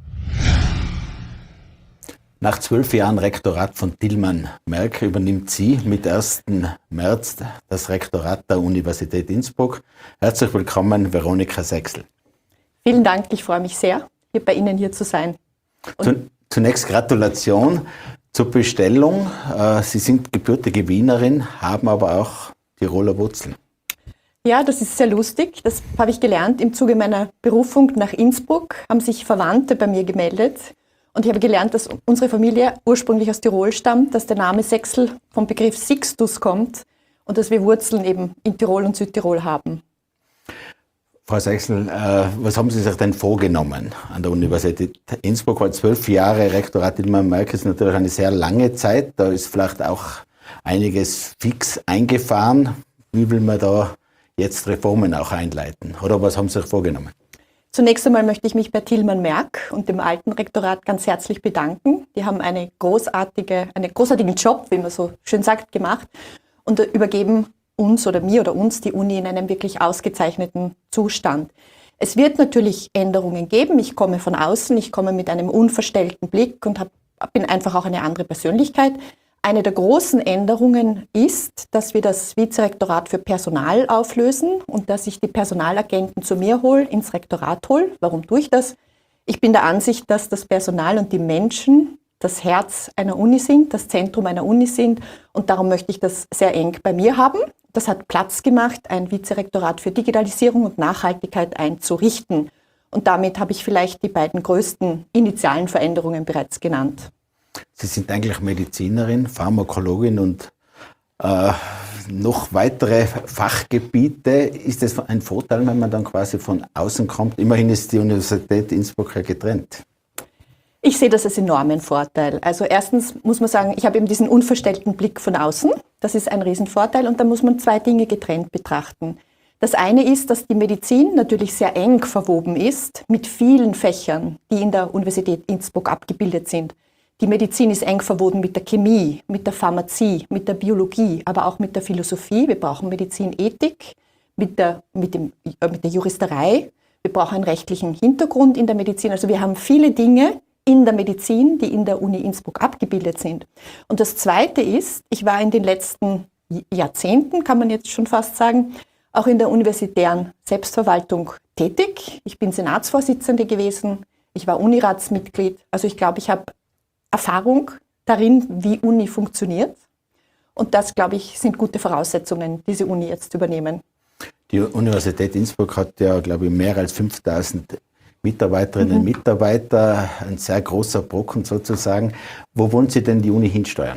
Nach zwölf Jahren Rektorat von Tilman Merk übernimmt sie mit ersten März das Rektorat der Universität Innsbruck. Herzlich willkommen, Veronika Sechsel. Vielen Dank, ich freue mich sehr, hier bei Ihnen hier zu sein. Zunächst Gratulation zur Bestellung. Sie sind gebürtige Wienerin, haben aber auch Tiroler Wurzeln. Ja, das ist sehr lustig. Das habe ich gelernt im Zuge meiner Berufung nach Innsbruck. Haben sich Verwandte bei mir gemeldet. Und ich habe gelernt, dass unsere Familie ursprünglich aus Tirol stammt, dass der Name Sechsel vom Begriff Sixtus kommt und dass wir Wurzeln eben in Tirol und Südtirol haben. Frau Sechsel, äh, was haben Sie sich denn vorgenommen an der Universität Innsbruck? Weil zwölf Jahre Rektorat Tilman Merk ist natürlich eine sehr lange Zeit. Da ist vielleicht auch einiges fix eingefahren. Wie will man da jetzt Reformen auch einleiten? Oder was haben Sie sich vorgenommen? Zunächst einmal möchte ich mich bei Tilman Merk und dem alten Rektorat ganz herzlich bedanken. Die haben eine großartige, einen großartigen Job, wie man so schön sagt, gemacht und übergeben uns oder mir oder uns die Uni in einem wirklich ausgezeichneten Zustand. Es wird natürlich Änderungen geben. Ich komme von außen, ich komme mit einem unverstellten Blick und hab, bin einfach auch eine andere Persönlichkeit. Eine der großen Änderungen ist, dass wir das Vizerektorat für Personal auflösen und dass ich die Personalagenten zu mir hole, ins Rektorat hole. Warum tue ich das? Ich bin der Ansicht, dass das Personal und die Menschen das Herz einer Uni sind, das Zentrum einer Uni sind, und darum möchte ich das sehr eng bei mir haben. Das hat Platz gemacht, ein Vizerektorat für Digitalisierung und Nachhaltigkeit einzurichten. Und damit habe ich vielleicht die beiden größten initialen Veränderungen bereits genannt. Sie sind eigentlich Medizinerin, Pharmakologin und äh, noch weitere Fachgebiete. Ist das ein Vorteil, wenn man dann quasi von außen kommt? Immerhin ist die Universität Innsbruck ja getrennt. Ich sehe das als enormen Vorteil. Also erstens muss man sagen, ich habe eben diesen unverstellten Blick von außen. Das ist ein Riesenvorteil. Und da muss man zwei Dinge getrennt betrachten. Das eine ist, dass die Medizin natürlich sehr eng verwoben ist mit vielen Fächern, die in der Universität Innsbruck abgebildet sind. Die Medizin ist eng verwoben mit der Chemie, mit der Pharmazie, mit der Biologie, aber auch mit der Philosophie. Wir brauchen Medizinethik, mit der, mit dem, äh, mit der Juristerei. Wir brauchen einen rechtlichen Hintergrund in der Medizin. Also wir haben viele Dinge in der Medizin, die in der Uni Innsbruck abgebildet sind. Und das Zweite ist, ich war in den letzten Jahrzehnten, kann man jetzt schon fast sagen, auch in der universitären Selbstverwaltung tätig. Ich bin Senatsvorsitzende gewesen, ich war Uniratsmitglied. Also ich glaube, ich habe Erfahrung darin, wie Uni funktioniert. Und das, glaube ich, sind gute Voraussetzungen, diese Uni jetzt zu übernehmen. Die Universität Innsbruck hat ja, glaube ich, mehr als fünftausend Mitarbeiterinnen und mhm. Mitarbeiter, ein sehr großer Brocken sozusagen. Wo wollen Sie denn die Uni hinsteuern?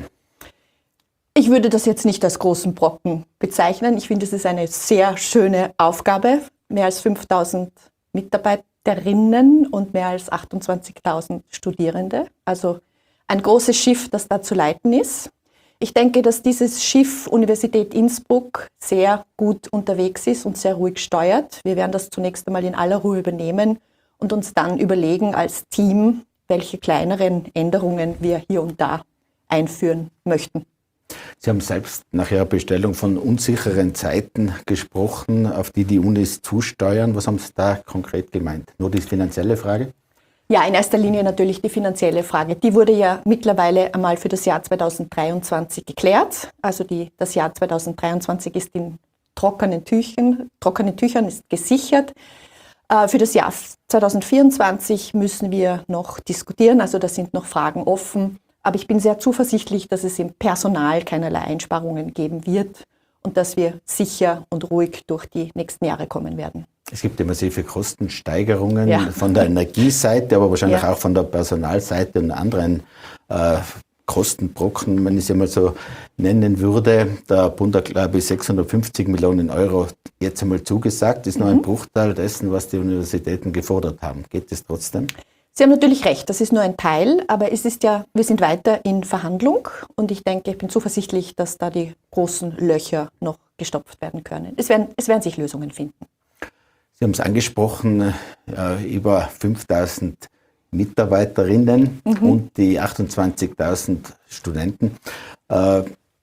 Ich würde das jetzt nicht als großen Brocken bezeichnen. Ich finde, es ist eine sehr schöne Aufgabe. Mehr als fünftausend Mitarbeiterinnen und mehr als achtundzwanzigtausend Studierende. Also ein großes Schiff, das da zu leiten ist. Ich denke, dass dieses Schiff Universität Innsbruck sehr gut unterwegs ist und sehr ruhig steuert. Wir werden das zunächst einmal in aller Ruhe übernehmen und uns dann überlegen als Team, welche kleineren Änderungen wir hier und da einführen möchten. Sie haben selbst nach Ihrer Bestellung von unsicheren Zeiten gesprochen, auf die die Unis zusteuern. Was haben Sie da konkret gemeint? Nur die finanzielle Frage? Ja, in erster Linie natürlich die finanzielle Frage. Die wurde ja mittlerweile einmal für das Jahr zweitausenddreiundzwanzig geklärt. Also die, das Jahr zweitausenddreiundzwanzig ist in trockenen Tüchern, trockenen Tüchern ist gesichert. Äh, für das Jahr zweitausendvierundzwanzig müssen wir noch diskutieren, also da sind noch Fragen offen. Aber ich bin sehr zuversichtlich, dass es im Personal keinerlei Einsparungen geben wird und dass wir sicher und ruhig durch die nächsten Jahre kommen werden. Es gibt ja massive Kostensteigerungen ja. von der Energieseite, aber wahrscheinlich ja. auch von der Personalseite und anderen äh, Kostenbrocken, wenn ich es einmal so nennen würde. Der Bund hat, glaube ich, sechshundertfünfzig Millionen Euro jetzt einmal zugesagt. Das ist mhm. nur ein Bruchteil dessen, was die Universitäten gefordert haben. Geht es trotzdem? Sie haben natürlich recht, das ist nur ein Teil, aber es ist ja, wir sind weiter in Verhandlung und ich denke, ich bin zuversichtlich, dass da die großen Löcher noch gestopft werden können. Es werden, es werden sich Lösungen finden. Sie haben es angesprochen, äh, über fünftausend Mitarbeiterinnen mhm. und die achtundzwanzigtausend Studenten. Äh,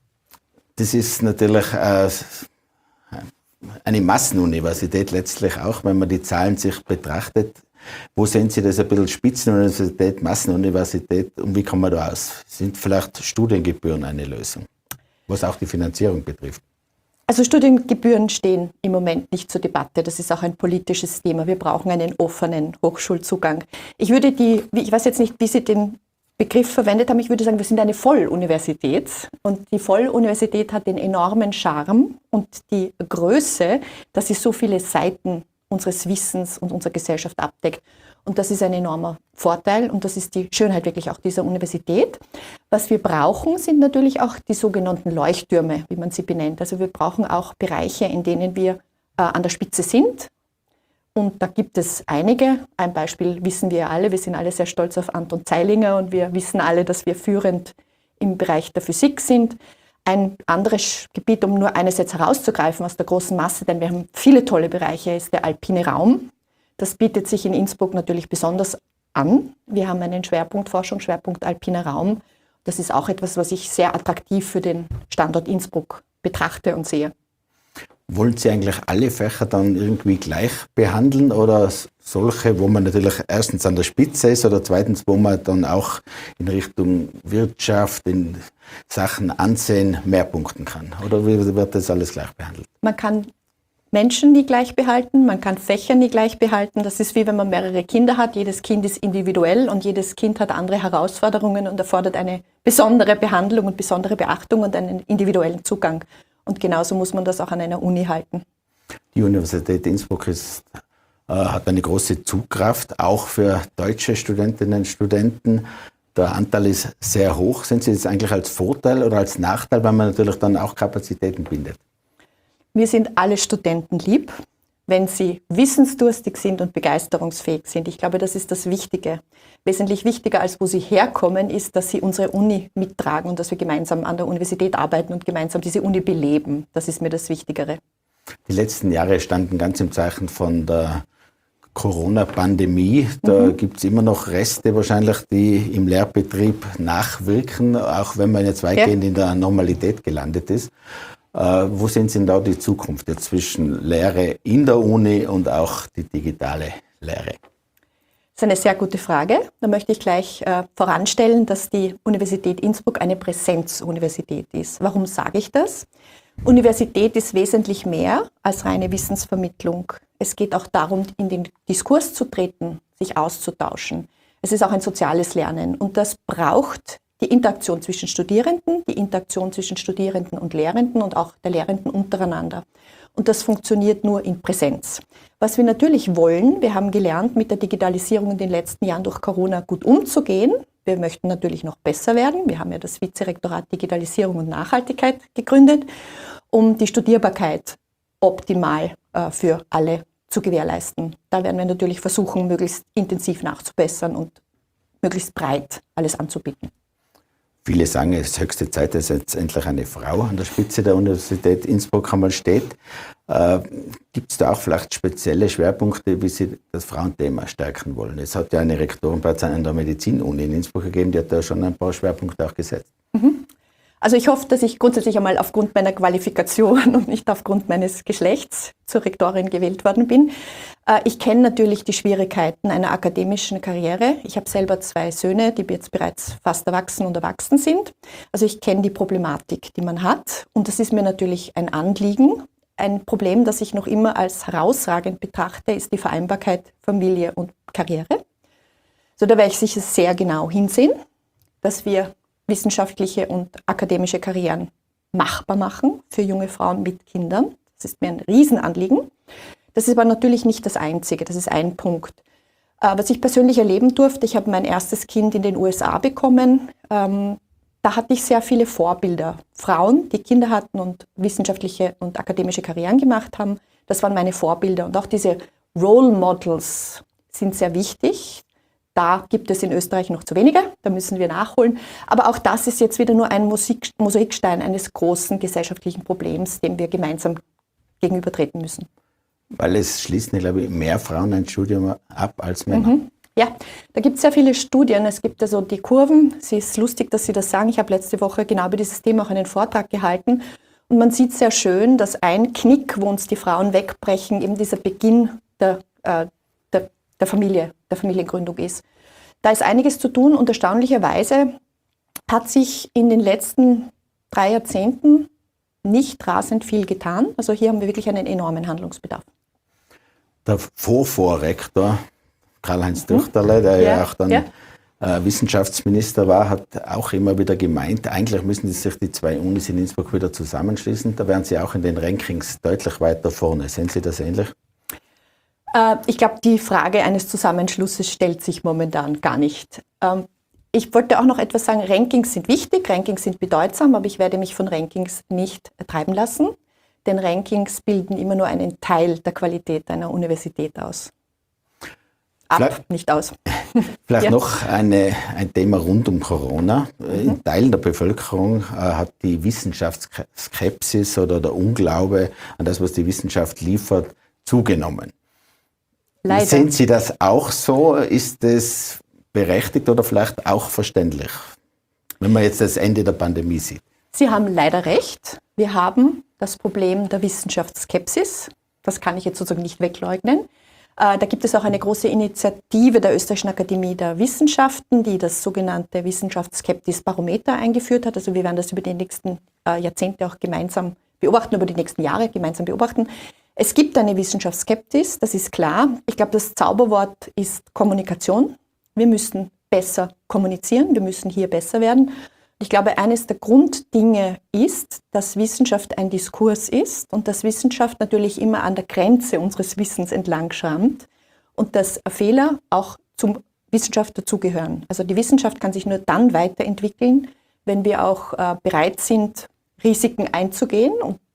das ist natürlich äh, eine Massenuniversität letztlich auch, wenn man die Zahlen sich betrachtet. Wo sehen Sie das ein bisschen Spitzenuniversität, Massenuniversität und wie kommen wir da aus? Sind vielleicht Studiengebühren eine Lösung, was auch die Finanzierung betrifft? Also Studiengebühren stehen im Moment nicht zur Debatte. Das ist auch ein politisches Thema. Wir brauchen einen offenen Hochschulzugang. Ich würde die, ich weiß jetzt nicht, wie Sie den Begriff verwendet haben, ich würde sagen, wir sind eine Volluniversität und die Volluniversität hat den enormen Charme und die Größe, dass sie so viele Seiten unseres Wissens und unserer Gesellschaft abdeckt. Und das ist ein enormer Vorteil und das ist die Schönheit wirklich auch dieser Universität. Was wir brauchen, sind natürlich auch die sogenannten Leuchttürme, wie man sie benennt. Also wir brauchen auch Bereiche, in denen wir äh, an der Spitze sind. Und da gibt es einige. Ein Beispiel wissen wir alle. Wir sind alle sehr stolz auf Anton Zeilinger und wir wissen alle, dass wir führend im Bereich der Physik sind. Ein anderes Gebiet, um nur eines jetzt herauszugreifen aus der großen Masse, denn wir haben viele tolle Bereiche, ist der alpine Raum. Das bietet sich in Innsbruck natürlich besonders an. Wir haben einen Schwerpunkt Forschung, Schwerpunkt alpiner Raum. Das ist auch etwas, was ich sehr attraktiv für den Standort Innsbruck betrachte und sehe. Wollen Sie eigentlich alle Fächer dann irgendwie gleich behandeln oder solche, wo man natürlich erstens an der Spitze ist oder zweitens, wo man dann auch in Richtung Wirtschaft, in Sachen Ansehen mehr punkten kann? Oder wie wird das alles gleich behandelt? Man kann Menschen nie gleich behalten, man kann Fächer nie gleich behalten. Das ist wie wenn man mehrere Kinder hat. Jedes Kind ist individuell und jedes Kind hat andere Herausforderungen und erfordert eine besondere Behandlung und besondere Beachtung und einen individuellen Zugang. Und genauso muss man das auch an einer Uni halten. Die Universität Innsbruck ist, äh, hat eine große Zugkraft, auch für deutsche Studentinnen und Studenten. Der Anteil ist sehr hoch. Sind Sie das eigentlich als Vorteil oder als Nachteil, weil man natürlich dann auch Kapazitäten bindet? Wir sind alle Studenten lieb. wenn sie wissensdurstig sind und begeisterungsfähig sind. Ich glaube, das ist das Wichtige. Wesentlich wichtiger, als wo sie herkommen, ist, dass sie unsere Uni mittragen und dass wir gemeinsam an der Universität arbeiten und gemeinsam diese Uni beleben. Das ist mir das Wichtigere. Die letzten Jahre standen ganz im Zeichen von der Corona-Pandemie. Da mhm. gibt es immer noch Reste wahrscheinlich, die im Lehrbetrieb nachwirken, auch wenn man jetzt weitgehend ja. in der Normalität gelandet ist. Äh, wo sehen Sie denn da die Zukunft jetzt zwischen Lehre in der Uni und auch die digitale Lehre? Das ist eine sehr gute Frage. Da möchte ich gleich äh, voranstellen, dass die Universität Innsbruck eine Präsenzuniversität ist. Warum sage ich das? Universität ist wesentlich mehr als reine Wissensvermittlung. Es geht auch darum, in den Diskurs zu treten, sich auszutauschen. Es ist auch ein soziales Lernen und das braucht die Interaktion zwischen Studierenden, die Interaktion zwischen Studierenden und Lehrenden und auch der Lehrenden untereinander. Und das funktioniert nur in Präsenz. Was wir natürlich wollen, wir haben gelernt, mit der Digitalisierung in den letzten Jahren durch Corona gut umzugehen. Wir möchten natürlich noch besser werden. Wir haben ja das Vizerektorat Digitalisierung und Nachhaltigkeit gegründet, um die Studierbarkeit optimal äh, für alle zu gewährleisten. Da werden wir natürlich versuchen, möglichst intensiv nachzubessern und möglichst breit alles anzubieten. Viele sagen, es ist höchste Zeit, dass jetzt endlich eine Frau an der Spitze der Universität Innsbruck einmal steht. Äh, Gibt es da auch vielleicht spezielle Schwerpunkte, wie Sie das Frauenthema stärken wollen? Es hat ja eine Rektorenplatz an der Medizinuni in Innsbruck gegeben, die hat da schon ein paar Schwerpunkte auch gesetzt. Mhm. Also ich hoffe, dass ich grundsätzlich einmal aufgrund meiner Qualifikation und nicht aufgrund meines Geschlechts zur Rektorin gewählt worden bin. Ich kenne natürlich die Schwierigkeiten einer akademischen Karriere. Ich habe selber zwei Söhne, die jetzt bereits fast erwachsen und erwachsen sind. Also ich kenne die Problematik, die man hat. Und das ist mir natürlich ein Anliegen. Ein Problem, das ich noch immer als herausragend betrachte, ist die Vereinbarkeit Familie und Karriere. So, da werde ich sicher sehr genau hinsehen, dass wir wissenschaftliche und akademische Karrieren machbar machen für junge Frauen mit Kindern. Das ist mir ein Riesenanliegen. Das ist aber natürlich nicht das Einzige, das ist ein Punkt. Äh, was ich persönlich erleben durfte, ich habe mein erstes Kind in den U S A bekommen. Ähm, da hatte ich sehr viele Vorbilder. Frauen, die Kinder hatten und wissenschaftliche und akademische Karrieren gemacht haben. Das waren meine Vorbilder. Und auch diese Role Models sind sehr wichtig. Da gibt es in Österreich noch zu wenige, da müssen wir nachholen. Aber auch das ist jetzt wieder nur ein Musik, Mosaikstein eines großen gesellschaftlichen Problems, dem wir gemeinsam gegenübertreten müssen. Weil es schließen, glaube ich, mehr Frauen ein Studium ab als Männer. Mhm. Ja, da gibt es sehr viele Studien. Es gibt also die Kurven. Es ist lustig, dass Sie das sagen. Ich habe letzte Woche genau über dieses Thema auch einen Vortrag gehalten. Und man sieht sehr schön, dass ein Knick, wo uns die Frauen wegbrechen, eben dieser Beginn der, äh, der, der Familie, der Familiengründung ist. Da ist einiges zu tun und erstaunlicherweise hat sich in den letzten drei Jahrzehnten nicht rasend viel getan. Also hier haben wir wirklich einen enormen Handlungsbedarf. Der Vorvorrektor Karl-Heinz Dürchterle, der ja, ja auch dann ja. Äh, Wissenschaftsminister war, hat auch immer wieder gemeint, eigentlich müssen sich die zwei Unis in Innsbruck wieder zusammenschließen. Da wären sie auch in den Rankings deutlich weiter vorne. Sehen Sie das ähnlich? Äh, ich glaube, die Frage eines Zusammenschlusses stellt sich momentan gar nicht. Ähm, ich wollte auch noch etwas sagen, Rankings sind wichtig, Rankings sind bedeutsam, aber ich werde mich von Rankings nicht treiben lassen, denn Rankings bilden immer nur einen Teil der Qualität einer Universität aus. Ab, vielleicht, nicht aus. Vielleicht ja. noch eine, ein Thema rund um Corona. In mhm. Teilen der Bevölkerung äh, hat die Wissenschaftsskepsis oder der Unglaube an das, was die Wissenschaft liefert, zugenommen. Leider. Sehen Sie das auch so? Ist es berechtigt oder vielleicht auch verständlich, wenn man jetzt das Ende der Pandemie sieht? Sie haben leider recht. Wir haben das Problem der Wissenschaftsskepsis. Das kann ich jetzt sozusagen nicht wegleugnen. Da gibt es auch eine große Initiative der Österreichischen Akademie der Wissenschaften, die das sogenannte Wissenschaftsskeptis-Barometer eingeführt hat. Also wir werden das über die nächsten Jahrzehnte auch gemeinsam beobachten, über die nächsten Jahre gemeinsam beobachten. Es gibt eine Wissenschaftsskeptis, das ist klar. Ich glaube, das Zauberwort ist Kommunikation. Wir müssen besser kommunizieren, wir müssen hier besser werden. Ich glaube, eines der Grunddinge ist, dass Wissenschaft ein Diskurs ist und dass Wissenschaft natürlich immer an der Grenze unseres Wissens entlang schrammt und dass Fehler auch zum Wissenschaft dazugehören. Also die Wissenschaft kann sich nur dann weiterentwickeln, wenn wir auch äh, bereit sind, Risiken einzugehen und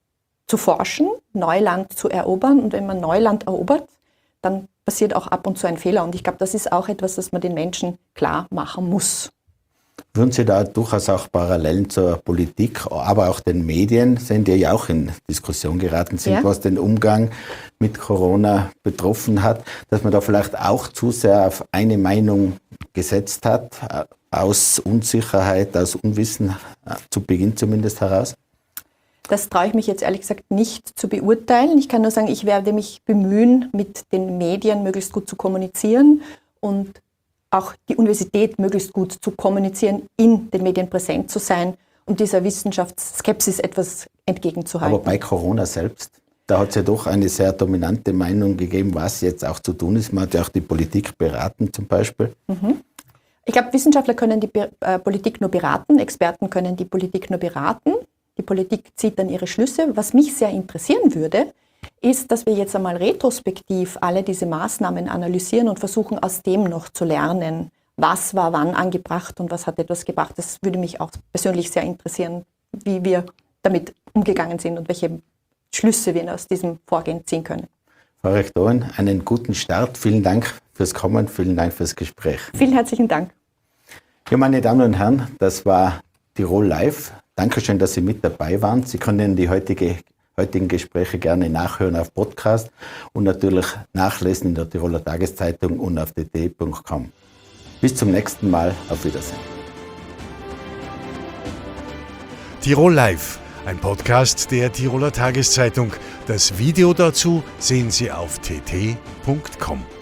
zu forschen, Neuland zu erobern. Und wenn man Neuland erobert, dann passiert auch ab und zu ein Fehler. Und ich glaube, das ist auch etwas, das man den Menschen klar machen muss. Würden Sie da durchaus auch Parallelen zur Politik, aber auch den Medien sehen, die ja auch in Diskussion geraten sind, ja. was den Umgang mit Corona betroffen hat, dass man da vielleicht auch zu sehr auf eine Meinung gesetzt hat, aus Unsicherheit, aus Unwissen, zu Beginn zumindest heraus? Das traue ich mich jetzt ehrlich gesagt nicht zu beurteilen. Ich kann nur sagen, ich werde mich bemühen, mit den Medien möglichst gut zu kommunizieren und auch die Universität möglichst gut zu kommunizieren, in den Medien präsent zu sein und dieser Wissenschaftsskepsis etwas entgegenzuhalten. Aber bei Corona selbst, da hat es ja doch eine sehr dominante Meinung gegeben, was jetzt auch zu tun ist. Man hat ja auch die Politik beraten zum Beispiel. Mhm. Ich glaube, Wissenschaftler können die äh, Politik nur beraten, Experten können die Politik nur beraten. Die Politik zieht dann ihre Schlüsse. Was mich sehr interessieren würde, ist, dass wir jetzt einmal retrospektiv alle diese Maßnahmen analysieren und versuchen, aus dem noch zu lernen, was war wann angebracht und was hat etwas gebracht. Das würde mich auch persönlich sehr interessieren, wie wir damit umgegangen sind und welche Schlüsse wir aus diesem Vorgehen ziehen können. Frau Rektorin, einen guten Start. Vielen Dank fürs Kommen, vielen Dank fürs Gespräch. Vielen herzlichen Dank. Ja, meine Damen und Herren, das war Tirol Live. Dankeschön, dass Sie mit dabei waren. Sie können die heutige heutigen Gespräche gerne nachhören auf Podcast und natürlich nachlesen in der Tiroler Tageszeitung und auf t t punkt com. Bis zum nächsten Mal, auf Wiedersehen. Tirol Live, ein Podcast der Tiroler Tageszeitung. Das Video dazu sehen Sie auf t t punkt com.